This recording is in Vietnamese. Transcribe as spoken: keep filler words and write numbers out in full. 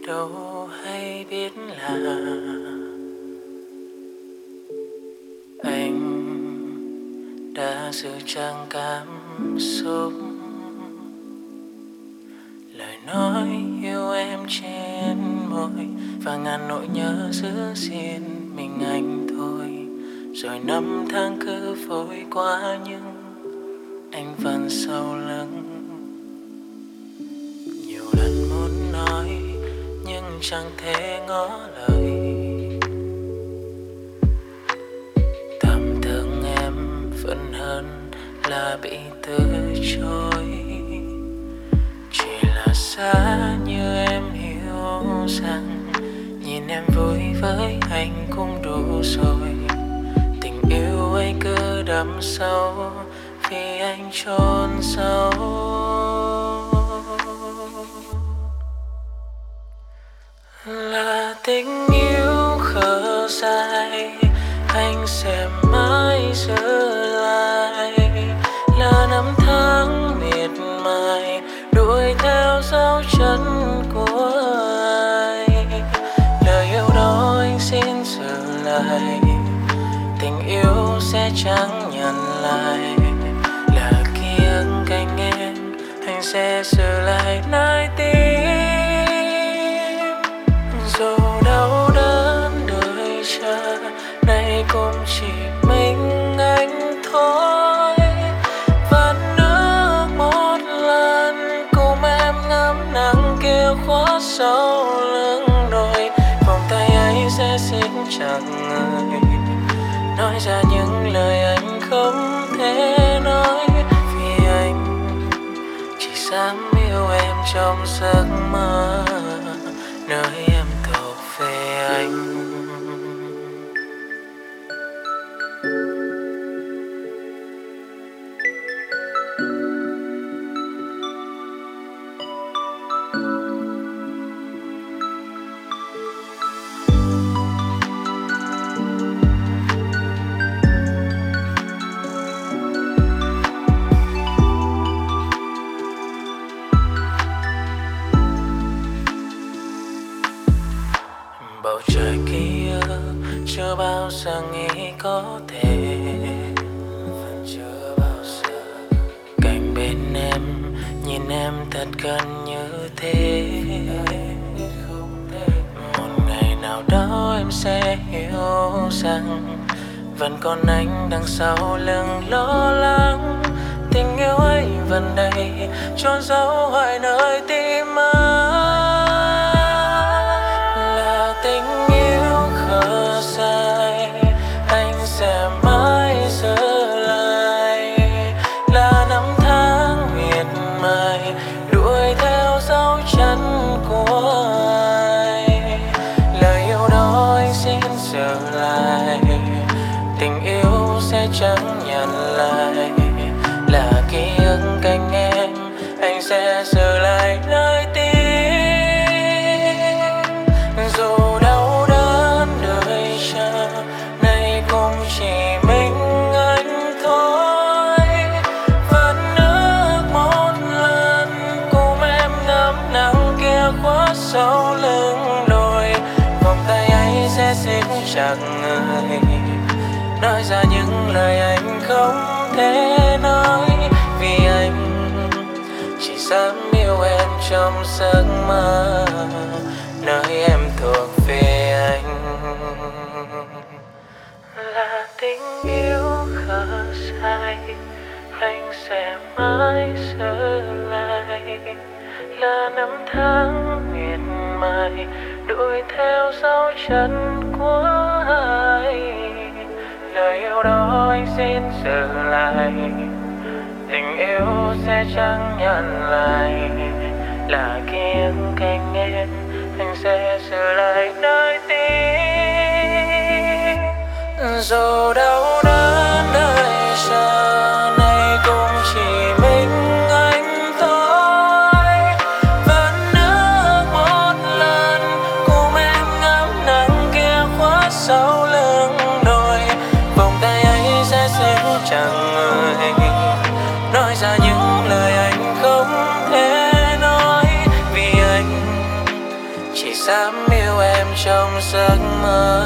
đâu hay biết là anh đã giữ trang cảm xúc. Lời nói yêu em trên môi và ngàn nỗi nhớ giữ riêng mình anh thôi. Rồi năm tháng cứ vội qua nhưng anh vẫn sau lưng. Nhiều lần muốn nói nhưng chẳng thể ngỏ lời. Thầm thương em vẫn hơn là bị từ chối. Chỉ là xa như em hiểu rằng nhìn em vui với anh cũng đủ rồi. Tình yêu ấy cứ đậm sâu vì anh chôn sâu. Là tình yêu khờ dại anh sẽ mãi giữ lại. Là năm tháng miệt mài đuổi theo dấu chân của ai. Lời yêu đó anh xin giữ lại. Tình yêu sẽ chẳng nhận lại. Là ký ức cạnh em anh sẽ giữ lại trái tim. Dù đau đớn đợi chờ nay cũng chỉ mình anh thôi. Và nước một lần cùng em ngắm nắng kia khuất sau lưng đồi. Vòng tay ấy sẽ xích chặt người nói ra những lời anh không thể nói. Vì anh chỉ dám yêu em trong giấc mơ nơi em thuộc về anh. Bầu trời kia chưa bao giờ nghĩ có thể, vẫn chưa bao giờ cạnh bên em nhìn em thật gần như thế. Một ngày nào đó em sẽ hiểu rằng vẫn còn anh đằng sau lưng lo lắng. Tình yêu ấy vẫn đây trôn giấu hoài nơi tim anh. Tình yêu khờ dại anh sẽ mãi giữ lại. Là năm tháng miệt mài đuổi theo dấu chân của ai. Lời yêu đó anh xin giữ lại. Tình yêu sẽ chẳng nhận lại. Là ký ức cạnh em anh sẽ giữ lại nơi tim. Dù đau đớn đợi chờ nay cũng chỉ mình anh thôi. Vẫn nước một lần cùng em ngắm nắng kia khuất sau lưng đồi. Vòng tay ấy sẽ xích chặt người nói ra những lời anh không thể nói. Vì anh chỉ dám yêu em trong giấc mơ nơi em thuộc về anh. Là tình yêu khờ dại anh sẽ mãi giữ lại. Là năm tháng miệt mài đuổi theo dấu chân của ai. Lời yêu đó anh xin giữ lại. Tình yêu sẽ chẳng nhận lại. Là ký ức cạnh em anh sẽ giữ lại nơi tim. Dù đau đớn đợi chờ nay cũng chỉ mình anh thôi. Vẫn nước một lần cùng em ngắm nắng kia khuất sau lưng đồi. Vòng tay ấy sẽ xích chặt người nói ra những lời anh không thể nói. Vì anh chỉ dám yêu em trong giấc mơ.